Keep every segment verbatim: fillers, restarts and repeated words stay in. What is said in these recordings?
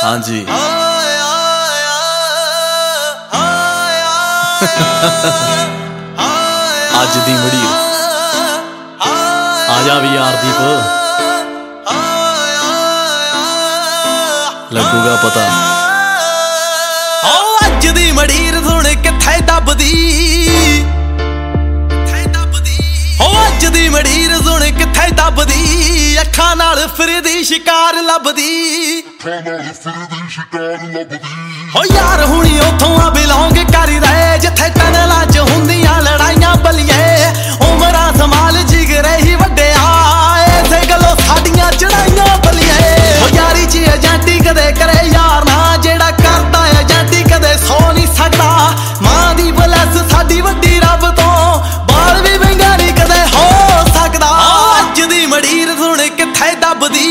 हाँ जी अज दी मड़ीर आजा भी यार दीप लगूगा पता। अज दी मड़ीर सुन किथे दबदी, अज दी मड़ीर सुन किथे दबदी, अखां नाल फिरदी शिकार लभदी। हो यार हुणी उथों आ बिलोंग करी रहे जिथे टनलां च हुंदियां लड़ाइयां बलिए। उमरां संभाल जिगरे ही वड्डे आए इसे गल्लों साडियां चढ़ाइयां बलिए। हो यारी च एजेंटी कदे करे यार ना, जेड़ा करदा एजेंटी कदे सो नहीं सकदा। मां दी बलैस साडी वड्डी रब तो बाल भी विंगा नहीं कदे हो सकदा। अज दी मड़ीर सुन किथे दबदी,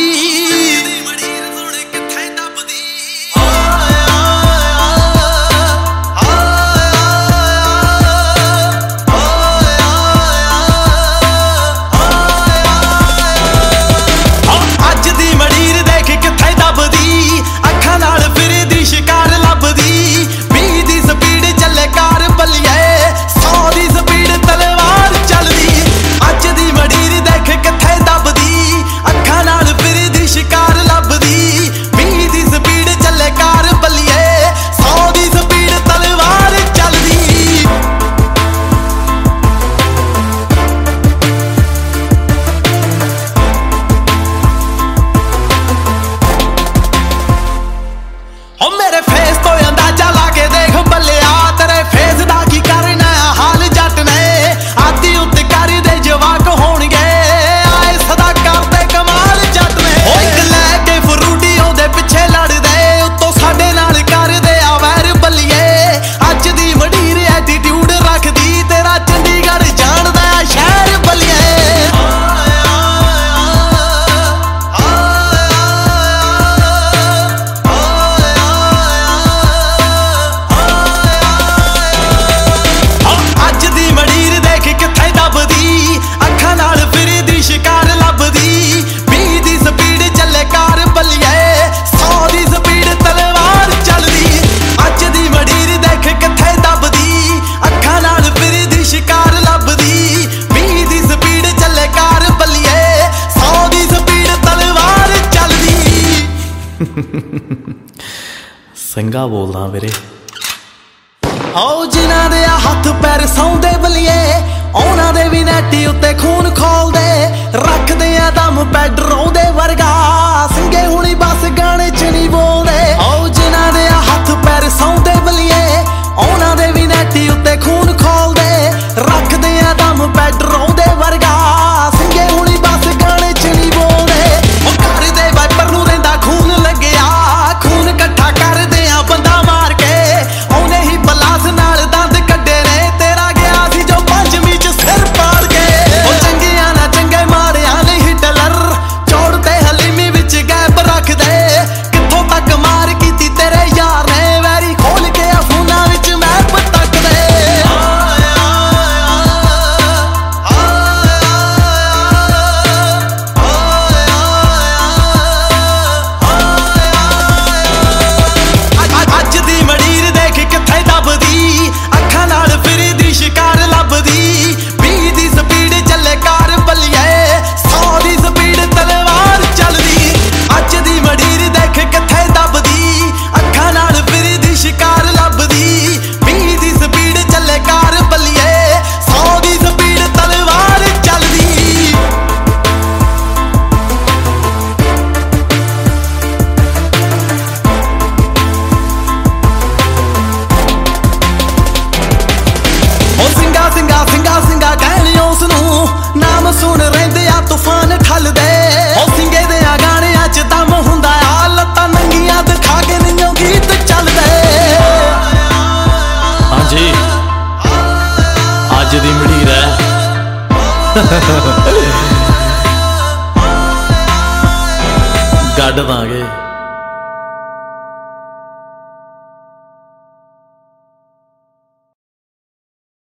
संगा बोलदा वीरे। आओ जिन्हां दे हथ पैर सौंदे बलिए, उन्हां दे भी नैटी उत्ते खून खोलदे। रखदे आ दम पैडरों दे वर्गा, संगे हुणी बस गाने च नहीं बोलदे। आओ जिन्हां दे हथ पैर सौंदे बलिए, उन्हां दे भी नैटी उत्ते खून खोलदे। रखदे आ दम पैडरों दे वर्गा, संगे हुणी बस गाने च नहीं बोलदे। ओ घर दे वाइपर नूं रहिंदा खून लग्गिया, खून इकट्ठा करदे आ बंदा मार के। औने ही बलास नाल दंद कड्डे ने, तेरा गया सी जो पंजवीं च सिर पाड़ के। ओ चंगियां ना चंगे मारिया ने हिटलर, चौड़ते हलीमी विच गैप रख दे। कित्थों तक मार कीती तेरे यार ने, वैरी खोल के अफूना विच मैप तक दे। अज दी मड़ीर देख किथे दबदी, अखां नाल फिरदी शिकार लभदी। बीह दी स्पीड चले कार बलिए, सौ दी स्पीड तलवार चलदी। अज दी मड़ीर देख किथे दबदी, अखां नाल फिरदी शिकार लभदी। बीह दी स्पीड चले कार बलिए, सौ दी स्पीड तलवार चलदी। ओ सिंगा सिंगा सिंगा सिंगा कहने उसनूं, नाम सुन रहिंदे आ तूफान ठलदे। ओ सिंगे दे आ गाणियां च दम हुंदा आ, लत्तां नंगियां दिखा के नियों गीत चलदे। हाँ जी अज दी मड़ीर है गड्ड दांगे।